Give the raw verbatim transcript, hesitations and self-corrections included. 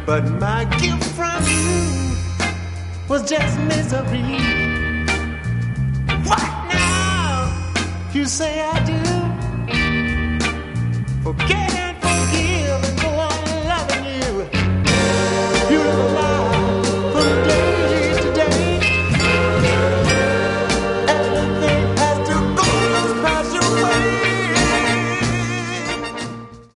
But my gift from you was just misery. What now? You say I do. Forget it.